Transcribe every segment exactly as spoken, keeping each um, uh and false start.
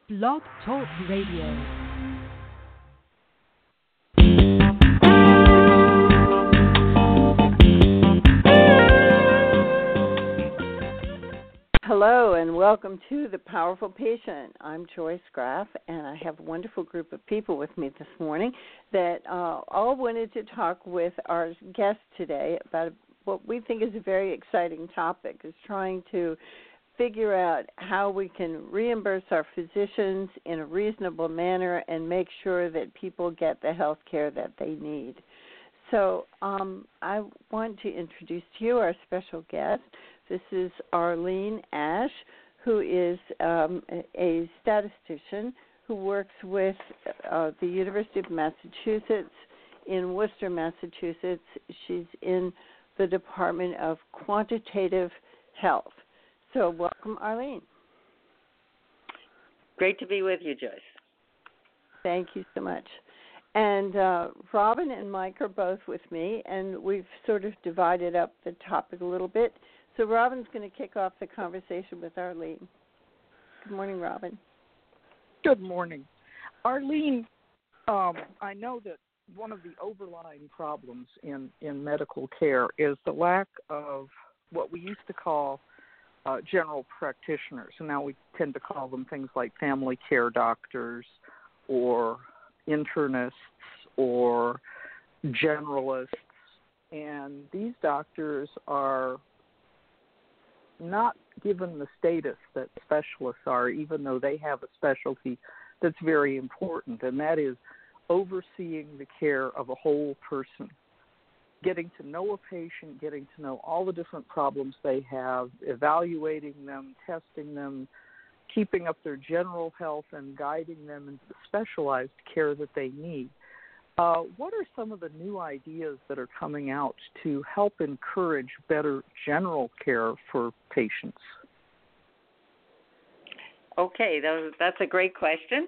Blog Talk Radio. Hello and welcome to The Powerful Patient. I'm Joyce Graff, and I have a wonderful group of people with me this morning that uh, all wanted to talk with our guest today about what we think is a very exciting topic, is trying to figure out how we can reimburse our physicians in a reasonable manner and make sure that people get the health care that they need. So um, I want to introduce to you our special guest. This is Arlene Ashe, who is um, a statistician who works with uh, the University of Massachusetts in Worcester, Massachusetts. She's in the Department of Quantitative Health. So welcome, Arlene. Great to be with you, Joyce. Thank you so much. And uh, Robin and Mike are both with me, and we've sort of divided up the topic a little bit. So Robin's going to kick off the conversation with Arlene. Good morning, Robin. Good morning. Arlene, um, I know that one of the overlying problems in, in medical care is the lack of what we used to call uh, general practitioners. And now we tend to call them things like family care doctors or internists or generalists. And these doctors are not given the status that specialists are, even though they have a specialty that's very important, and that is overseeing the care of a whole person, getting to know a patient, getting to know all the different problems they have, evaluating them, testing them, keeping up their general health, and guiding them into the specialized care that they need. Uh, what are some of the new ideas that are coming out to help encourage better general care for patients? Okay, that's a great question.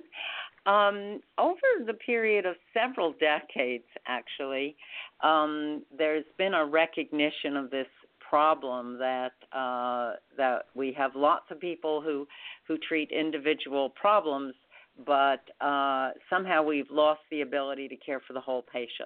Um, over the period of several decades, actually, um, there's been a recognition of this problem that uh, that we have lots of people who, who treat individual problems, but uh, somehow we've lost the ability to care for the whole patient.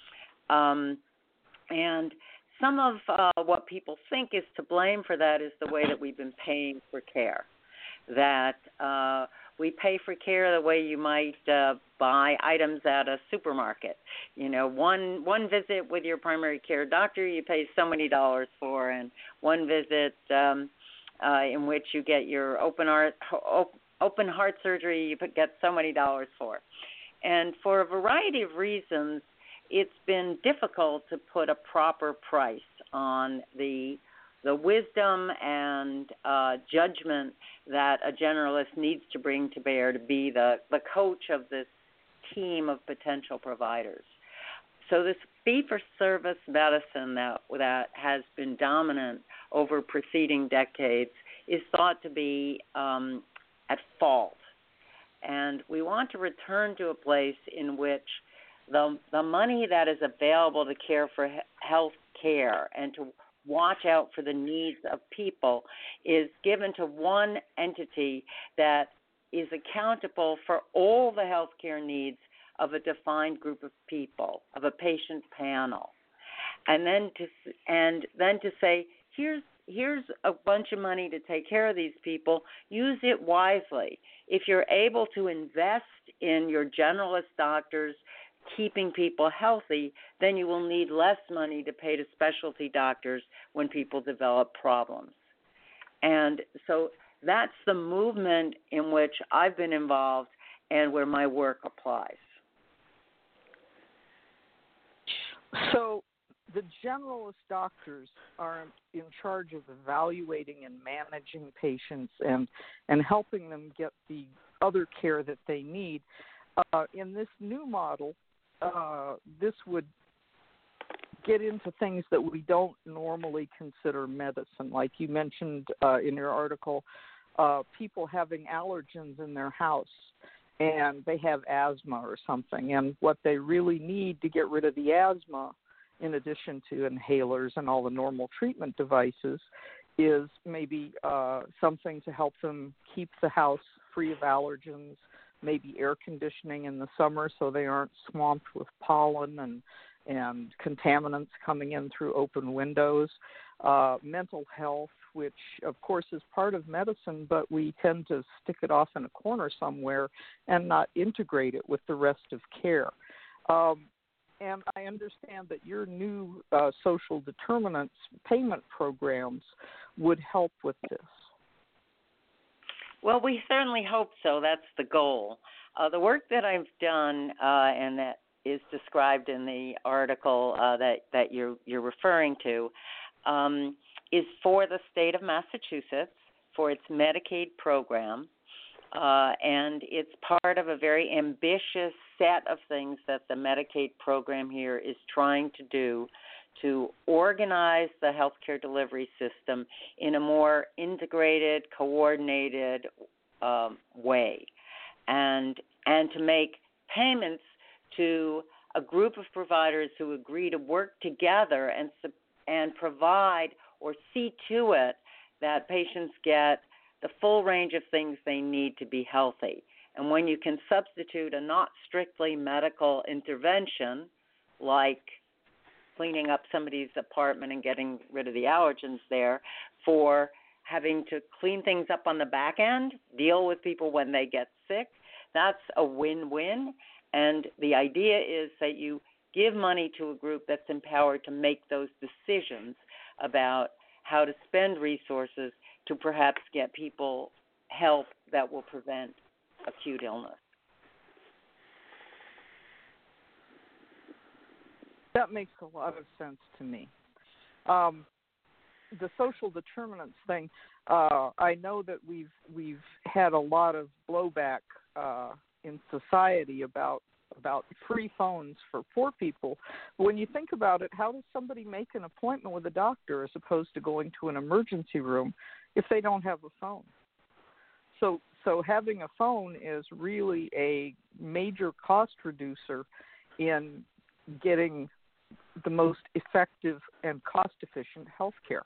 Um, and some of uh, what people think is to blame for that is the way that we've been paying for care, that uh, we pay for care the way you might uh, buy items at a supermarket. You know, one one visit with your primary care doctor you pay so many dollars for, and one visit um, uh, in which you get your open heart op- open heart surgery you get so many dollars for. And for a variety of reasons, it's been difficult to put a proper price on the the wisdom and uh, judgment that a generalist needs to bring to bear to be the, the coach of this team of potential providers. So this fee-for-service medicine that, that has been dominant over preceding decades is thought to be um, at fault. And we want to return to a place in which the, the money that is available to care for he- health care and to watch out for the needs of people is given to one entity that is accountable for all the healthcare needs of a defined group of people, of a patient panel. And then to and then to say, here's here's a bunch of money to take care of these people, use it wisely. If you're able to invest in your generalist doctors keeping people healthy, then you will need less money to pay to specialty doctors when people develop problems. And so that's the movement in which I've been involved and where my work applies. So the generalist doctors are in charge of evaluating and managing patients and, and helping them get the other care that they need. Uh, in this new model, Uh, this would get into things that we don't normally consider medicine. Like you mentioned uh, in your article, uh, people having allergens in their house and they have asthma or something. And what they really need to get rid of the asthma, in addition to inhalers and all the normal treatment devices, is maybe uh, something to help them keep the house free of allergens, maybe air conditioning in the summer so they aren't swamped with pollen and and contaminants coming in through open windows, uh, mental health, which of course is part of medicine, but we tend to stick it off in a corner somewhere and not integrate it with the rest of care. Um, and I understand that your new uh, social determinants payment programs would help with this. Well, we certainly hope so. That's the goal. Uh, the work that I've done uh, and that is described in the article uh, that, that you're, you're referring to um, is for the state of Massachusetts, for its Medicaid program, uh, and it's part of a very ambitious set of things that the Medicaid program here is trying to do to organize the healthcare delivery system in a more integrated, coordinated um, way, and and to make payments to a group of providers who agree to work together and and provide or see to it that patients get the full range of things they need to be healthy. And when you can substitute a not strictly medical intervention, like cleaning up somebody's apartment and getting rid of the allergens there, for having to clean things up on the back end, deal with people when they get sick, that's a win-win. And the idea is that you give money to a group that's empowered to make those decisions about how to spend resources to perhaps get people help that will prevent acute illness. That makes a lot of sense to me. Um, the social determinants thing, uh, I know that we've we've had a lot of blowback uh, in society about about free phones for poor people. But when you think about it, how does somebody make an appointment with a doctor as opposed to going to an emergency room if they don't have a phone? So so having a phone is really a major cost reducer in getting the most effective and cost-efficient health care.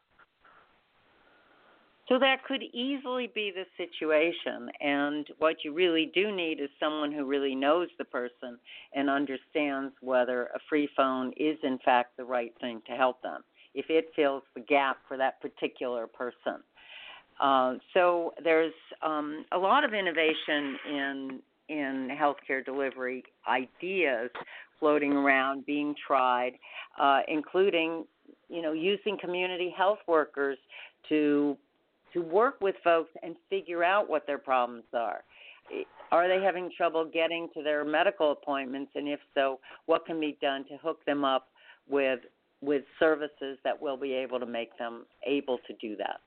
So that could easily be the situation, and what you really do need is someone who really knows the person and understands whether a free phone is in fact the right thing to help them, if it fills the gap for that particular person. Uh, so there's um, a lot of innovation in in healthcare delivery ideas floating around, being tried, uh, including, you know, using community health workers to to work with folks and figure out what their problems are. Are they having trouble getting to their medical appointments, and if so, what can be done to hook them up with with services that will be able to make them able to do that?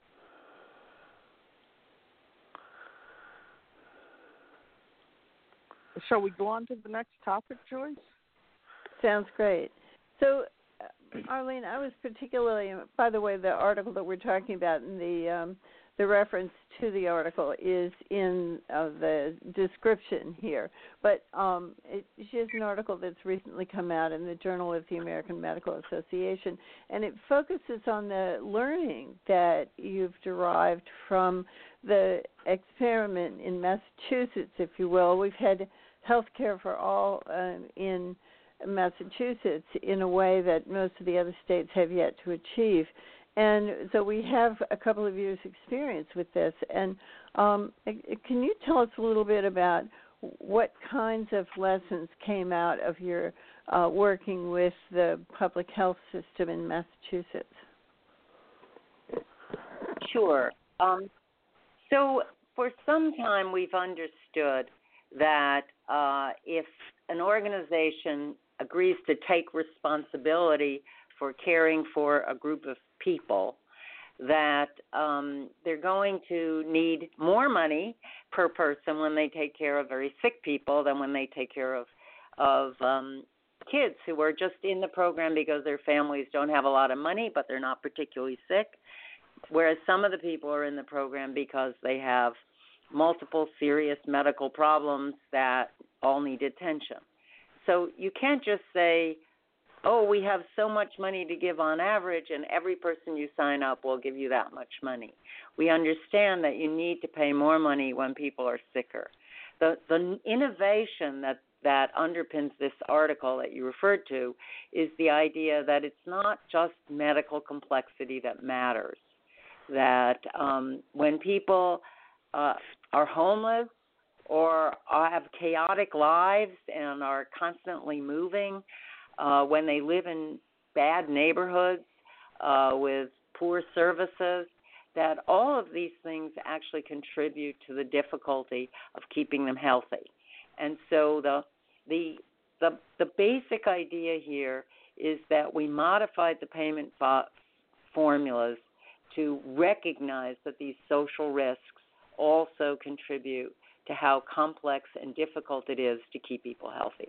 Shall we go on to the next topic, Joyce? Sounds great. So, uh, Arlene, I was particularly, by the way, the article that we're talking about and the um, the reference to the article is in uh, the description here. But um, it, she has an article that's recently come out in the Journal of the American Medical Association, and it focuses on the learning that you've derived from the experiment in Massachusetts, if you will. We've had health care for all uh, in Massachusetts in a way that most of the other states have yet to achieve. And so we have a couple of years' experience with this. And um, can you tell us a little bit about what kinds of lessons came out of your uh, working with the public health system in Massachusetts? Sure. Um, so for some time we've understood that uh, if an organization agrees to take responsibility for caring for a group of people, that um, they're going to need more money per person when they take care of very sick people than when they take care of of um, kids who are just in the program because their families don't have a lot of money, but they're not particularly sick, whereas some of the people are in the program because they have multiple serious medical problems that all need attention. So you can't just say oh, we have so much money to give on average, and every person you sign up will give you that much money. We understand that you need to pay more money when people are sicker. The the innovation that, that underpins this article that you referred to is the idea that it's not just medical complexity that matters, that um, when people uh, are homeless or have chaotic lives and are constantly moving, uh, when they live in bad neighborhoods uh, with poor services, that all of these things actually contribute to the difficulty of keeping them healthy. And so the the the, the basic idea here is that we modified the payment fo- formulas to recognize that these social risks also contribute to how complex and difficult it is to keep people healthy.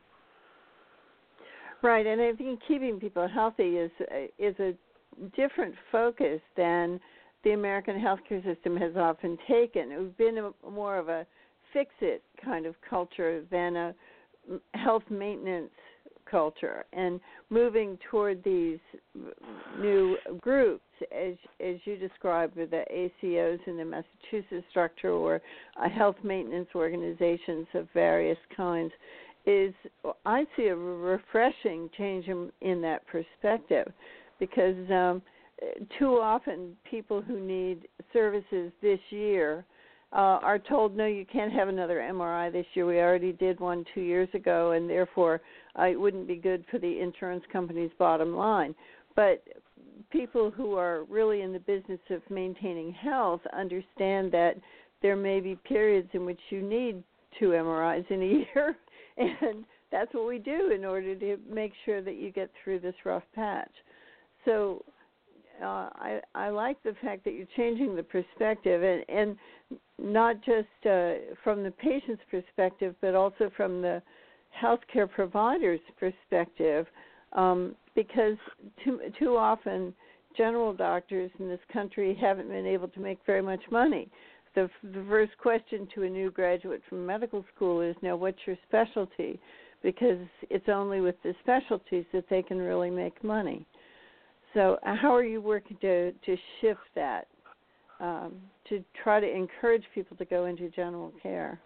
Right, and I think keeping people healthy is is a different focus than the American healthcare system has often taken. It's been a, more of a fix-it kind of culture than a health maintenance culture, and moving toward these new groups, as as you described, with the A C Os in the Massachusetts structure or uh, health maintenance organizations of various kinds, is I see a refreshing change in, in that perspective, because um, too often people who need services this year uh, are told, no, you can't have another M R I this year. We already did one two years ago, and therefore uh, it wouldn't be good for the insurance company's bottom line. But people who are really in the business of maintaining health understand that there may be periods in which you need two M R Is in a year, and that's what we do in order to make sure that you get through this rough patch. So uh, I, I like the fact that you're changing the perspective, and, and not just uh, from the patient's perspective, but also from the healthcare provider's perspective, um, because too, too often general doctors in this country haven't been able to make very much money. The, the first question to a new graduate from medical school is, now, what's your specialty? Because it's only with the specialties that they can really make money. So uh, how are you working to, to shift that, um, to try to encourage people to go into general care?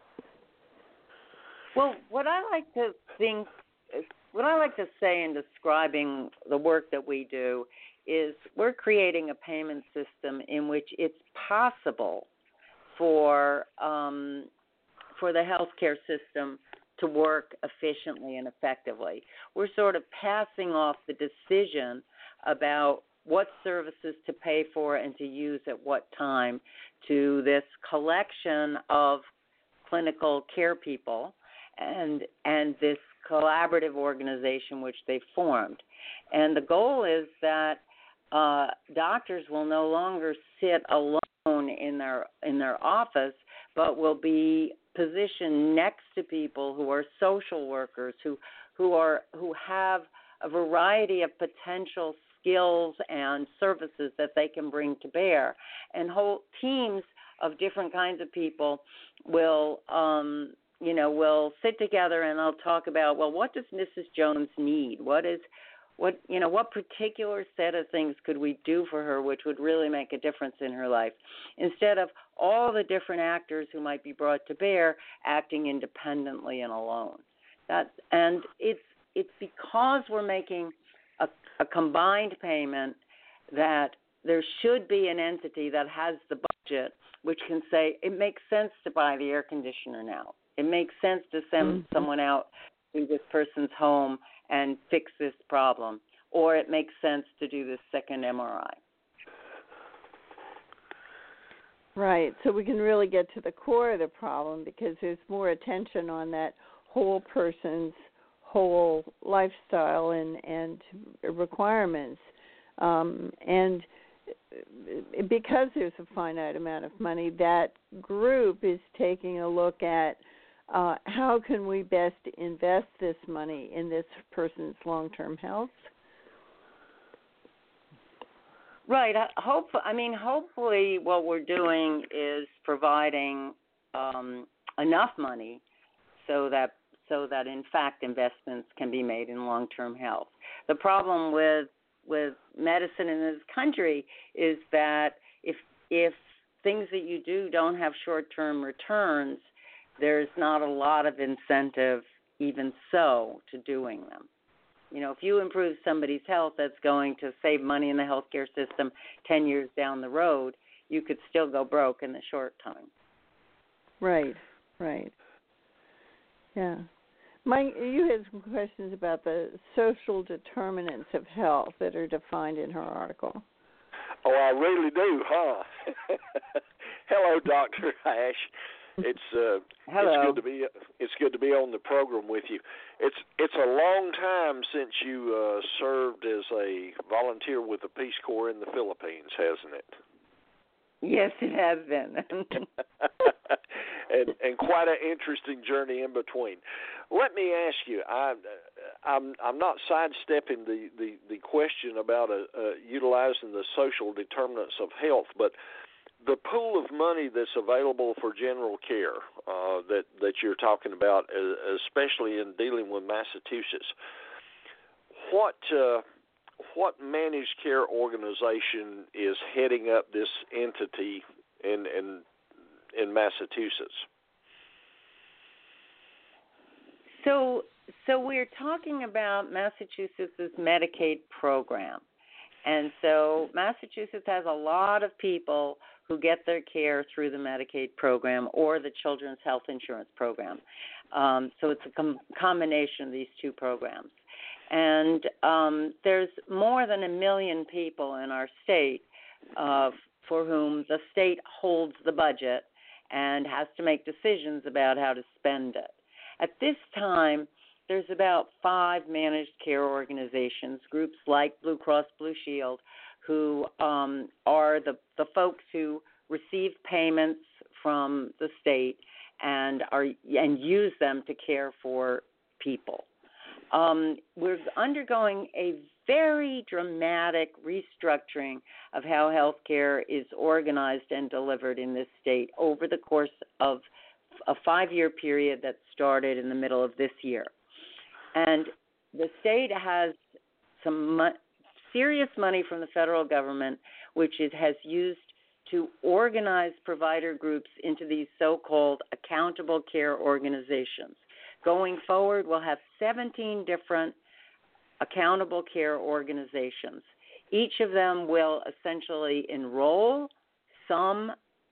Well, what I like to think, what I like to say in describing the work that we do is we're creating a payment system in which it's possible for um, for the healthcare system to work efficiently and effectively. We're sort of passing off the decision about what services to pay for and to use at what time to this collection of clinical care people and and this collaborative organization which they formed. And the goal is that uh, doctors will no longer sit alone in their in their office, but will be positioned next to people who are social workers, who who are who have a variety of potential skills and services that they can bring to bear. And whole teams of different kinds of people will um, you know, will sit together and they'll talk about, well, what does Missus Jones need? What is What you know? What particular set of things could we do for her, which would really make a difference in her life, instead of all the different actors who might be brought to bear acting independently and alone. That and it's it's because we're making a, a combined payment that there should be an entity that has the budget, which can say it makes sense to buy the air conditioner now. It makes sense to send mm-hmm. someone out to this person's home and fix this problem, or it makes sense to do this second M R I. Right, so we can really get to the core of the problem because there's more attention on that whole person's whole lifestyle and, and requirements. Um, and because there's a finite amount of money, that group is taking a look at Uh, how can we best invest this money in this person's long-term health? Right. I hope. I mean, hopefully, what we're doing is providing um, enough money so that so that, in fact, investments can be made in long-term health. The problem with with medicine in this country is that if if things that you do don't have short-term returns, there's not a lot of incentive, even so, to doing them. You know, if you improve somebody's health, that's going to save money in the healthcare system ten years down the road. You could still go broke in the short time. Right, right. Yeah. Mike, you had some questions about the social determinants of health that are defined in her article. Oh, I really do, huh? Hello, Doctor Ash. It's uh, Hello. it's good to be it's good to be on the program with you. It's it's a long time since you uh, served as a volunteer with the Peace Corps in the Philippines, hasn't it? Yes, it has been. and and quite an interesting journey in between. Let me ask you, I, I'm I'm not sidestepping the, the, the question about uh, uh, utilizing the social determinants of health, but the pool of money that's available for general care uh, that that you're talking about, especially in dealing with Massachusetts, what uh, what managed care organization is heading up this entity in in in Massachusetts? So, so we're talking about Massachusetts' Medicaid program. And so Massachusetts has a lot of people who get their care through the Medicaid program or the Children's Health Insurance Program. Um, so it's a com- combination of these two programs. And um, there's more than a million people in our state uh, for whom the state holds the budget and has to make decisions about how to spend it. At this time, there's about five managed care organizations, groups like Blue Cross Blue Shield, who um, are the, the folks who receive payments from the state and are and use them to care for people. Um, we're undergoing a very dramatic restructuring of how healthcare is organized and delivered in this state over the course of a five-year period that started in the middle of this year. And the state has some mo- serious money from the federal government, which it has used to organize provider groups into these so-called accountable care organizations. Going forward, we'll have seventeen different accountable care organizations. Each of them will essentially enroll some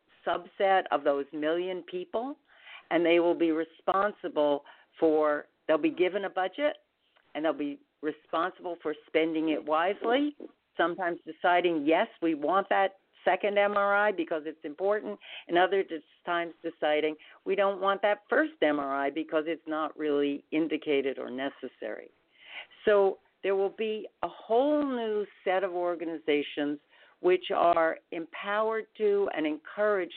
subset of those million people, and they will be responsible for, they'll be given a budget, and they'll be responsible for spending it wisely, sometimes deciding, yes, we want that second M R I because it's important, and other times deciding we don't want that first M R I because it's not really indicated or necessary. So there will be a whole new set of organizations which are empowered to and encouraged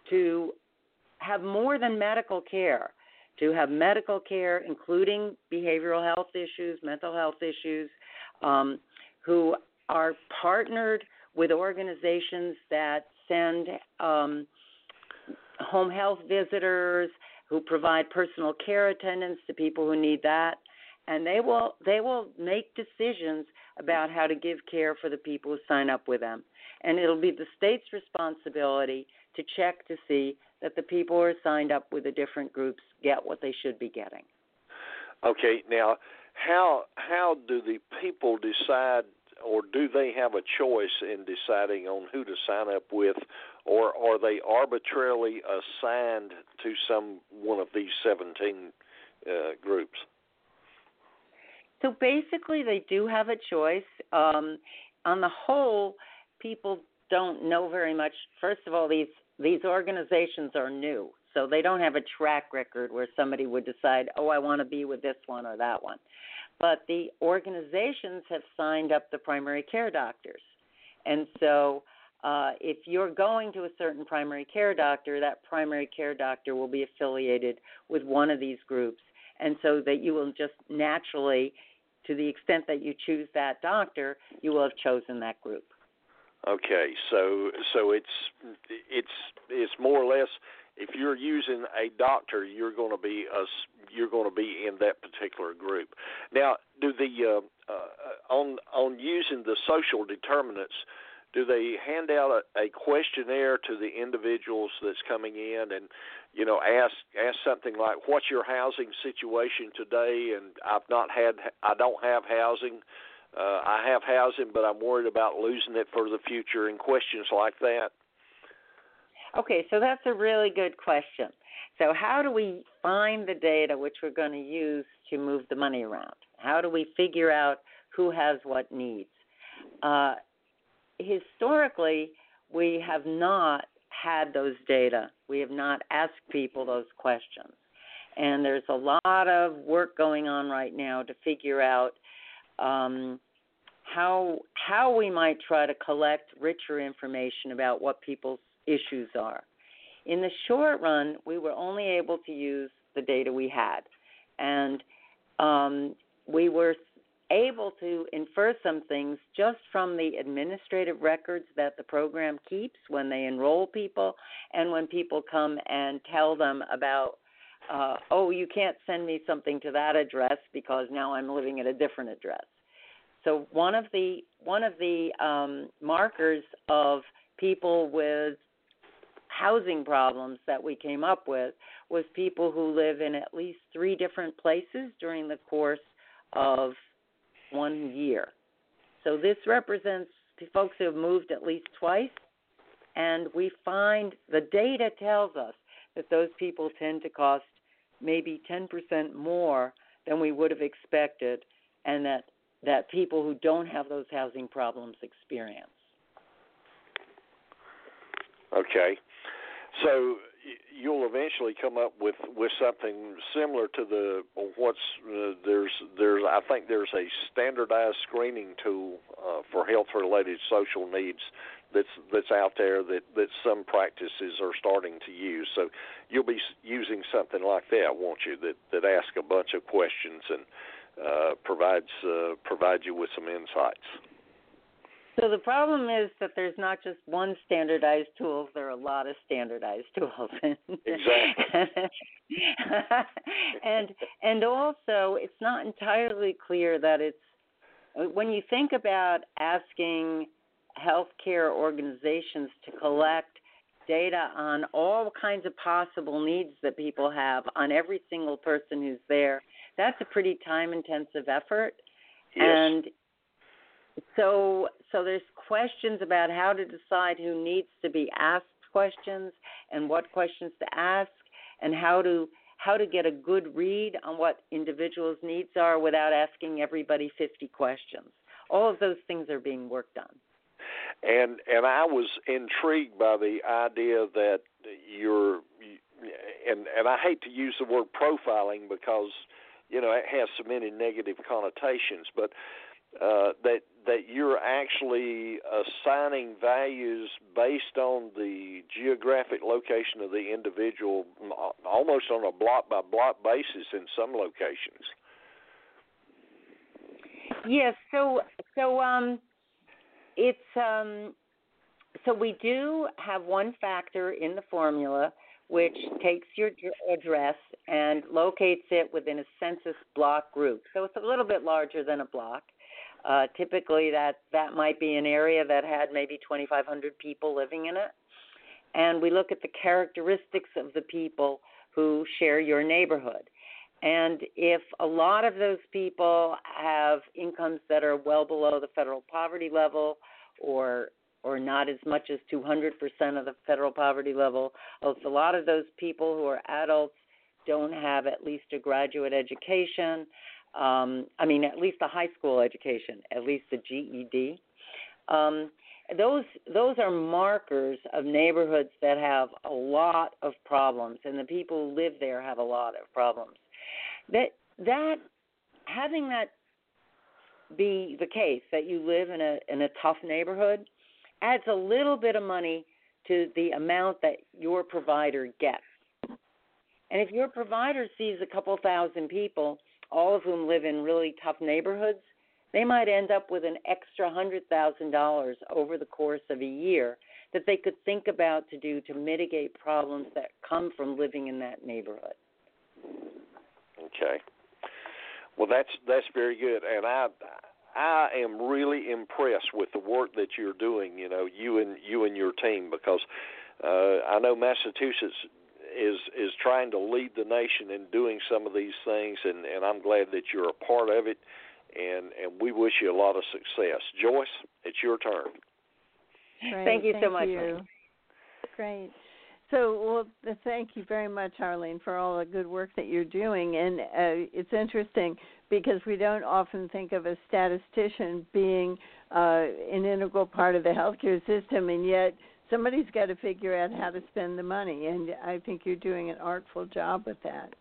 to have more than medical care, to have medical care including behavioral health issues, mental health issues, um, who are partnered with organizations that send um, home health visitors, who provide personal care attendants to people who need that, and they will they will make decisions about how to give care for the people who sign up with them. And it'll be the state's responsibility to check to see that the people who are signed up with the different groups get what they should be getting. Okay, now how how do the people decide, or do they have a choice in deciding on who to sign up with, or are they arbitrarily assigned to some one of these seventeen uh, groups? So basically they do have a choice. Um, on the whole, people don't know very much. First of all, these these organizations are new, so they don't have a track record where somebody would decide, oh, I want to be with this one or that one. But the organizations have signed up the primary care doctors. And so uh, if you're going to a certain primary care doctor, that primary care doctor will be affiliated with one of these groups. And so that you will just naturally, to the extent that you choose that doctor, you will have chosen that group. Okay, so so it's it's it's more or less if you're using a doctor, you're going to be a, you're going to be in that particular group. Now, do the uh, uh, on on using the social determinants, do they hand out a, a questionnaire to the individuals that's coming in, and you know, ask ask something like, "What's your housing situation today?" And I've not had, I don't have housing. Uh, I have housing, but I'm worried about losing it for the future, and questions like that. Okay, so that's a really good question. So how do we find the data which we're going to use to move the money around? How do we figure out who has what needs? Uh, historically, we have not had those data. We have not asked people those questions. And there's a lot of work going on right now to figure out um, how how we might try to collect richer information about what people's issues are. In the short run, we were only able to use the data we had. And um, we were able to infer some things just from the administrative records that the program keeps when they enroll people and when people come and tell them about, uh, oh, you can't send me something to that address because now I'm living at a different address. So one of the one of the um, markers of people with housing problems that we came up with was people who live in at least three different places during the course of one year. So this represents folks who have moved at least twice, and we find the data tells us that those people tend to cost maybe ten percent more than we would have expected, and that, that people who don't have those housing problems experience. Okay. So you'll eventually come up with, with something similar to the what's uh, there's there's I think there's a standardized screening tool uh, for health-related social needs that's that's out there that, that some practices are starting to use. So you'll be using something like that, won't you? That that asks a bunch of questions and uh, provides uh, provides you with some insights. So the problem is that there's not just one standardized tool, there are a lot of standardized tools. Exactly. and and also it's not entirely clear that it's, when you think about asking healthcare organizations to collect data on all kinds of possible needs that people have on every single person who's there, that's a pretty time-intensive effort. Yes. And So so there's questions about how to decide who needs to be asked questions and what questions to ask and how to how to get a good read on what individuals' needs are without asking everybody fifty questions. All of those things are being worked on. And and I was intrigued by the idea that you're, and and I hate to use the word profiling because, you know, it has so many negative connotations, but Uh, that that you're actually assigning values based on the geographic location of the individual, almost on a block-by-block basis in some locations. Yes, so so um, it's um, so we do have one factor in the formula which takes your address and locates it within a census block group. So it's a little bit larger than a block. Uh, typically, that, that might be an area that had maybe twenty-five hundred people living in it. And we look at the characteristics of the people who share your neighborhood. And if a lot of those people have incomes that are well below the federal poverty level or or not as much as two hundred percent of the federal poverty level, if a lot of those people who are adults don't have at least a graduate education, Um, I mean, at least a high school education, at least a G E D. Um, those those are markers of neighborhoods that have a lot of problems, and the people who live there have a lot of problems. That that having that be the case, that you live in a in a tough neighborhood, adds a little bit of money to the amount that your provider gets. And if your provider sees a couple thousand people, all of whom live in really tough neighborhoods, they might end up with an extra one hundred thousand dollars over the course of a year that they could think about to do to mitigate problems that come from living in that neighborhood. Okay. Well, that's that's very good, and I I am really impressed with the work that you're doing. You know, you and you and your team, because uh, I know Massachusetts is is trying to lead the nation in doing some of these things, and, and I'm glad that you're a part of it, and, and we wish you a lot of success. Joyce, it's your turn. Great. Thank you thank so much. You. Great. So, well, thank you very much, Arlene, for all the good work that you're doing. And uh, it's interesting because we don't often think of a statistician being uh, an integral part of the healthcare system, and yet somebody's got to figure out how to spend the money. And I think you're doing an artful job with that.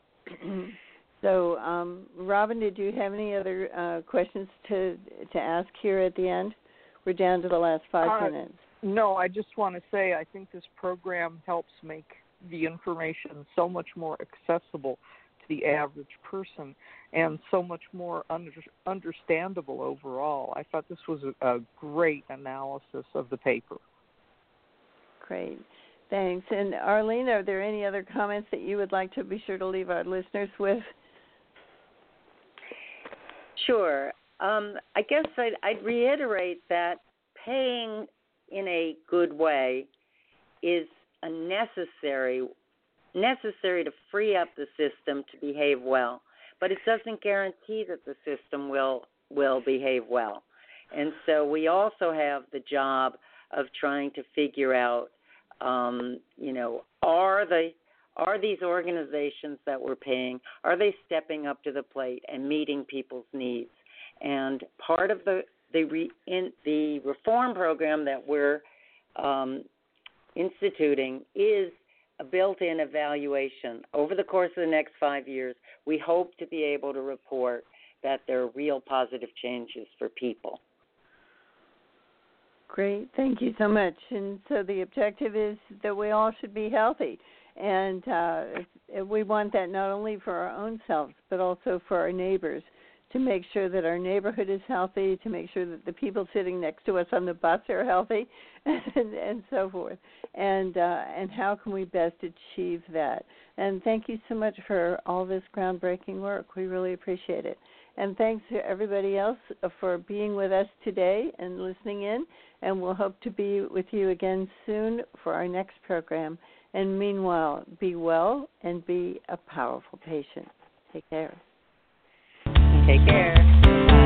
So, um, Robin, did you have any other uh, questions to to ask here at the end? We're down to the last five uh, minutes. No, I just want to say I think this program helps make the information so much more accessible to the average person and so much more under, understandable overall. I thought this was a, a great analysis of the paper. Great. Thanks. And Arlene, are there any other comments that you would like to be sure to leave our listeners with? Sure. Um, I guess I'd, I'd reiterate that paying in a good way is a necessary necessary to free up the system to behave well, but it doesn't guarantee that the system will will behave well. And so we also have the job of trying to figure out, um, you know, are the are these organizations that we're paying, are they stepping up to the plate and meeting people's needs? And part of the the re, in, the reform program that we're um, instituting is a built-in evaluation. Over the course of the next five years, we hope to be able to report that there are real positive changes for people. Great. Thank you so much. And so the objective is that we all should be healthy. And uh, we want that not only for our own selves, but also for our neighbors, to make sure that our neighborhood is healthy, to make sure that the people sitting next to us on the bus are healthy, and, and so forth. And uh, and how can we best achieve that? And thank you so much for all this groundbreaking work. We really appreciate it. And thanks to everybody else for being with us today and listening in. And we'll hope to be with you again soon for our next program. And meanwhile, be well and be a powerful patient. Take care. Take care.